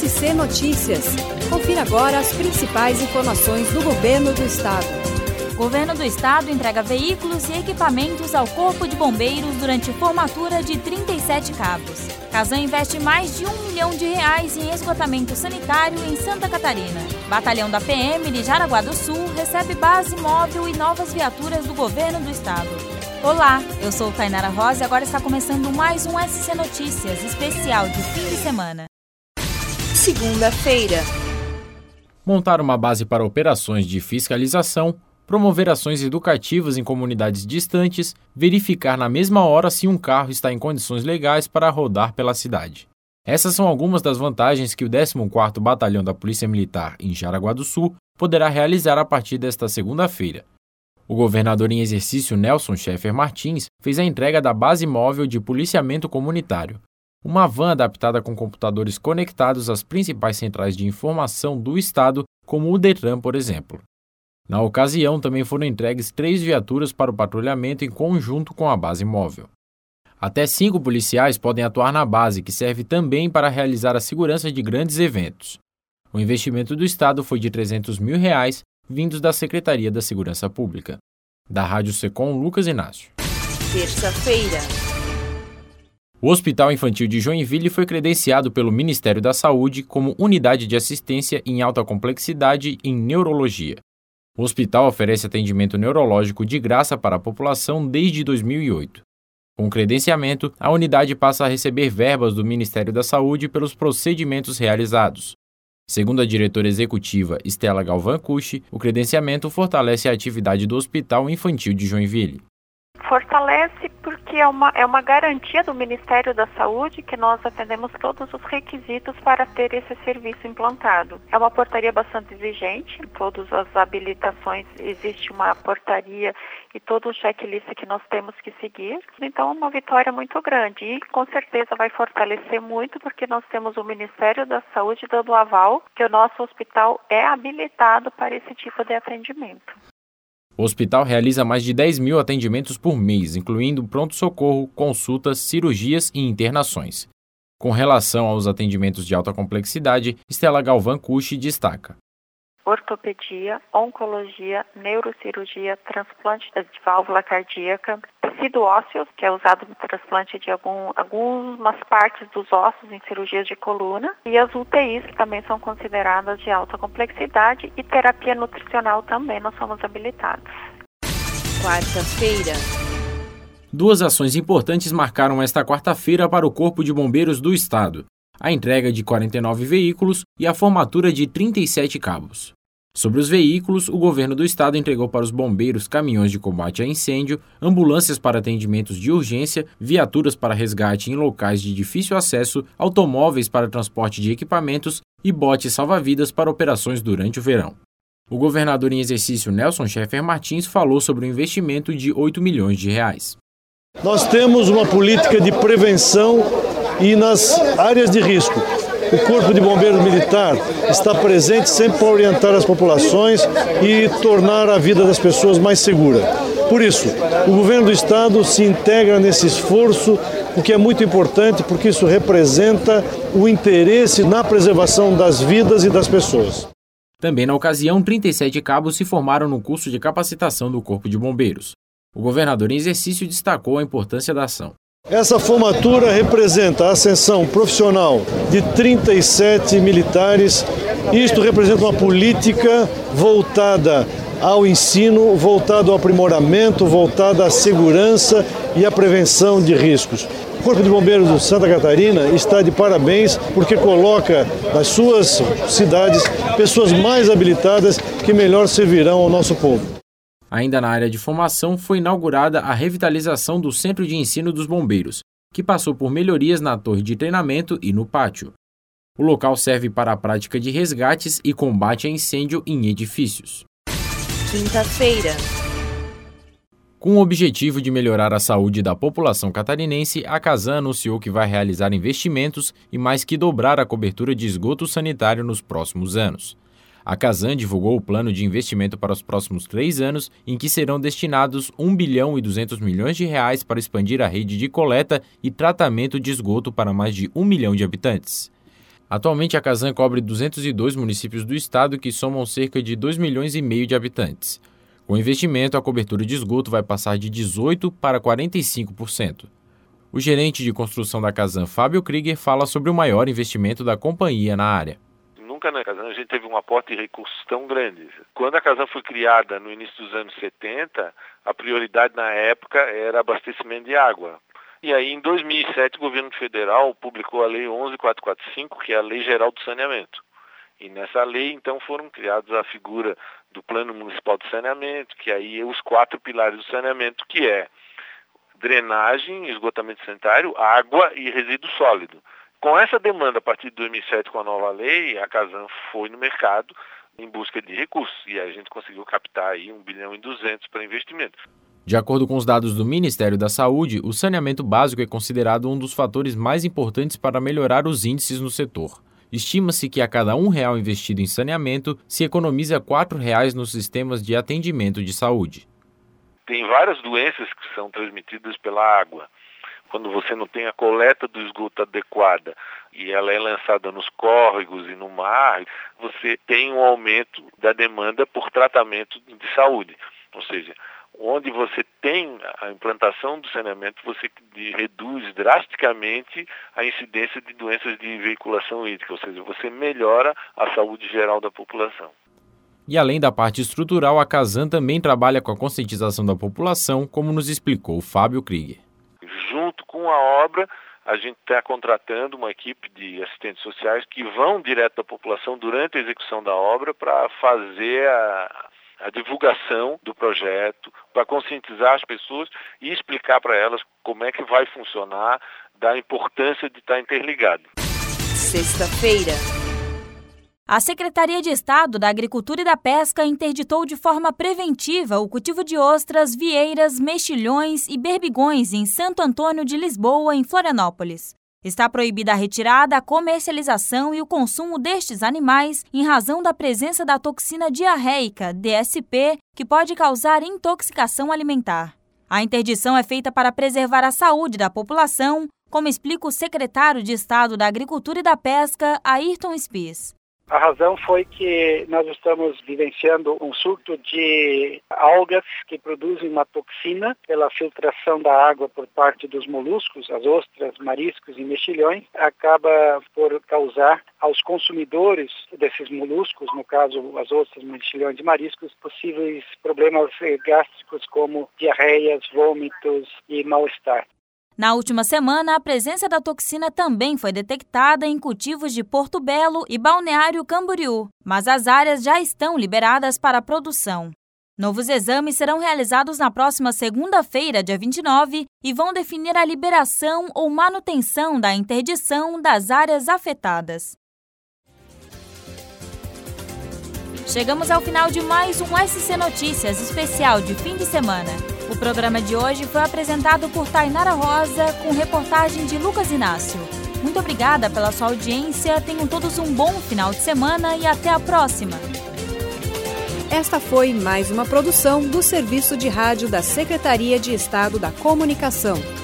SC Notícias. Confira agora as principais informações do Governo do Estado. O Governo do Estado entrega veículos e equipamentos ao Corpo de Bombeiros durante formatura de 37 cabos. Casan investe mais de R$1 milhão em esgotamento sanitário em Santa Catarina. Batalhão da PM de Jaraguá do Sul recebe base móvel e novas viaturas do Governo do Estado. Olá, eu sou Tainara Rosa e agora está começando mais um SC Notícias especial de fim de semana. Segunda-feira. Montar uma base para operações de fiscalização, promover ações educativas em comunidades distantes, verificar na mesma hora se um carro está em condições legais para rodar pela cidade. Essas são algumas das vantagens que o 14º Batalhão da Polícia Militar em Jaraguá do Sul poderá realizar a partir desta segunda-feira. O governador em exercício Nelson Schaeffer Martins fez a entrega da Base Móvel de Policiamento Comunitário, uma van adaptada com computadores conectados às principais centrais de informação do Estado, como o Detran, por exemplo. Na ocasião, também foram entregues 3 viaturas para o patrulhamento em conjunto com a base móvel. Até 5 policiais podem atuar na base, que serve também para realizar a segurança de grandes eventos. O investimento do Estado foi de R$300 mil, vindos da Secretaria da Segurança Pública. Da Rádio Secom, Lucas Inácio. Terça-feira. O Hospital Infantil de Joinville foi credenciado pelo Ministério da Saúde como unidade de assistência em alta complexidade em neurologia. O hospital oferece atendimento neurológico de graça para a população desde 2008. Com o credenciamento, a unidade passa a receber verbas do Ministério da Saúde pelos procedimentos realizados. Segundo a diretora executiva Estela Galvão Cucci, o credenciamento fortalece a atividade do Hospital Infantil de Joinville. Fortalece porque é uma garantia do Ministério da Saúde que nós atendemos todos os requisitos para ter esse serviço implantado. É uma portaria bastante exigente, em todas as habilitações existe uma portaria e todo o checklist que nós temos que seguir. Então é uma vitória muito grande e com certeza vai fortalecer muito porque nós temos o Ministério da Saúde dando aval que o nosso hospital é habilitado para esse tipo de atendimento. O hospital realiza mais de 10 mil atendimentos por mês, incluindo pronto-socorro, consultas, cirurgias e internações. Com relação aos atendimentos de alta complexidade, Estela Galvão Cucci destaca: ortopedia, oncologia, neurocirurgia, transplante de válvula cardíaca, tecido ósseo, que é usado no transplante de algumas partes dos ossos em cirurgias de coluna, e as UTIs, que também são consideradas de alta complexidade, e terapia nutricional também nós somos habilitados. Quarta-feira. 2 ações importantes marcaram esta quarta-feira para o Corpo de Bombeiros do Estado: a entrega de 49 veículos e a formatura de 37 cabos. Sobre os veículos, o governo do estado entregou para os bombeiros caminhões de combate a incêndio, ambulâncias para atendimentos de urgência, viaturas para resgate em locais de difícil acesso, automóveis para transporte de equipamentos e botes salva-vidas para operações durante o verão. O governador em exercício Nelson Schaeffer Martins falou sobre o investimento de R$8 milhões. Nós temos uma política de prevenção e nas áreas de risco. O Corpo de Bombeiros Militar está presente sempre para orientar as populações e tornar a vida das pessoas mais segura. Por isso, o governo do estado se integra nesse esforço, o que é muito importante porque isso representa o interesse na preservação das vidas e das pessoas. Também na ocasião, 37 cabos se formaram no curso de capacitação do Corpo de Bombeiros. O governador em exercício destacou a importância da ação. Essa formatura representa a ascensão profissional de 37 militares. Isto representa uma política voltada ao ensino, voltada ao aprimoramento, voltada à segurança e à prevenção de riscos. O Corpo de Bombeiros de Santa Catarina está de parabéns porque coloca nas suas cidades pessoas mais habilitadas que melhor servirão ao nosso povo. Ainda na área de formação, foi inaugurada a revitalização do Centro de Ensino dos Bombeiros, que passou por melhorias na torre de treinamento e no pátio. O local serve para a prática de resgates e combate a incêndio em edifícios. Quinta-feira. Com o objetivo de melhorar a saúde da população catarinense, a Casan anunciou que vai realizar investimentos e mais que dobrar a cobertura de esgoto sanitário nos próximos anos. A Casan divulgou o plano de investimento para os próximos 3 anos, em que serão destinados R$1 bilhão e 200 milhões para expandir a rede de coleta e tratamento de esgoto para mais de 1 milhão de habitantes. Atualmente, a Casan cobre 202 municípios do estado que somam cerca de 2,5 milhões de habitantes. Com o investimento, a cobertura de esgoto vai passar de 18% para 45%. O gerente de construção da Casan, Fábio Krieger, fala sobre o maior investimento da companhia na área. Nunca na Casan a gente teve um aporte de recursos tão grande. Quando a Casan foi criada no início dos anos 70, a prioridade na época era abastecimento de água. E aí, em 2007, o governo federal publicou a Lei 11.445, que é a Lei Geral do Saneamento. E nessa lei, então, foram criados a figura do Plano Municipal de Saneamento, que aí é os 4 pilares do saneamento, que é drenagem, esgotamento sanitário, água e resíduo sólido. Com essa demanda, a partir de 2007, com a nova lei, a Casan foi no mercado em busca de recursos. E a gente conseguiu captar aí 1,2 bilhão para investimento. De acordo com os dados do Ministério da Saúde, o saneamento básico é considerado um dos fatores mais importantes para melhorar os índices no setor. Estima-se que a cada R$1 investido em saneamento, se economiza R$4 nos sistemas de atendimento de saúde. Tem várias doenças que são transmitidas pela água. Quando você não tem a coleta do esgoto adequada e ela é lançada nos córregos e no mar, você tem um aumento da demanda por tratamento de saúde. Ou seja, onde você tem a implantação do saneamento, você reduz drasticamente a incidência de doenças de veiculação hídrica, ou seja, você melhora a saúde geral da população. E além da parte estrutural, a Casan também trabalha com a conscientização da população, como nos explicou o Fábio Krieger. Junto com a obra, a gente está contratando uma equipe de assistentes sociais que vão direto à população durante a execução da obra para fazer a divulgação do projeto, para conscientizar as pessoas e explicar para elas como é que vai funcionar, da importância de estar interligado. Sexta-feira. A Secretaria de Estado da Agricultura e da Pesca interditou de forma preventiva o cultivo de ostras, vieiras, mexilhões e berbigões em Santo Antônio de Lisboa, em Florianópolis. Está proibida a retirada, a comercialização e o consumo destes animais em razão da presença da toxina diarreica, DSP, que pode causar intoxicação alimentar. A interdição é feita para preservar a saúde da população, como explica o secretário de Estado da Agricultura e da Pesca, Ayrton Spies. A razão foi que nós estamos vivenciando um surto de algas que produzem uma toxina pela filtração da água por parte dos moluscos, as ostras, mariscos e mexilhões, acaba por causar aos consumidores desses moluscos, no caso as ostras, mexilhões e mariscos, possíveis problemas gástricos como diarreias, vômitos e mal-estar. Na última semana, a presença da toxina também foi detectada em cultivos de Porto Belo e Balneário Camboriú, mas as áreas já estão liberadas para a produção. Novos exames serão realizados na próxima segunda-feira, dia 29, e vão definir a liberação ou manutenção da interdição das áreas afetadas. Chegamos ao final de mais um SC Notícias especial de fim de semana. O programa de hoje foi apresentado por Tainara Rosa, com reportagem de Lucas Inácio. Muito obrigada pela sua audiência, tenham todos um bom final de semana e até a próxima. Esta foi mais uma produção do Serviço de Rádio da Secretaria de Estado da Comunicação.